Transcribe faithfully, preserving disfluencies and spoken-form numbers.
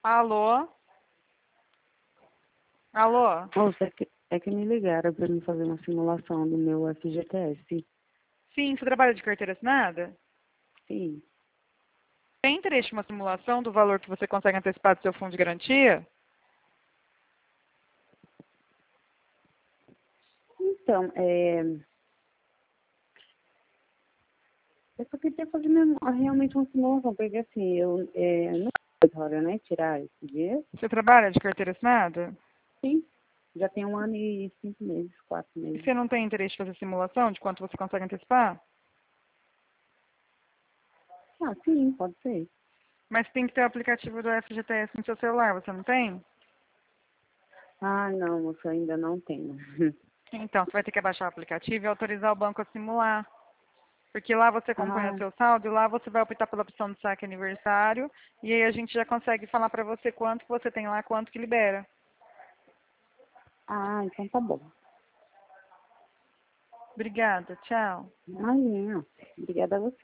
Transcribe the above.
Alô? Alô? Moça, é que, é que me ligaram para me fazer uma simulação do meu F G T S. Sim, você trabalha de carteira assinada? Sim. Tem interesse em uma simulação do valor que você consegue antecipar do seu fundo de garantia? Então, é... eu só queria fazer mesmo, realmente uma simulação, porque assim, eu é, não é né, tirar esse dinheiro. Você trabalha de carteira assinada? Sim. Já tem um ano e cinco meses, quatro E meses. você não tem interesse em fazer simulação de quanto você consegue antecipar? Ah, sim, pode ser. Mas tem que ter o aplicativo do F G T S no seu celular, você não tem? Ah, não, moça, ainda não tenho. Então, você vai ter que baixar o aplicativo e autorizar o banco a simular. Porque lá você acompanha o Ah, seu saldo e lá você vai optar pela opção do saque aniversário e aí a gente já consegue falar pra você quanto que você tem lá, quanto que libera. ah, então tá bom. Obrigada, tchau. Imagina. Obrigada a você.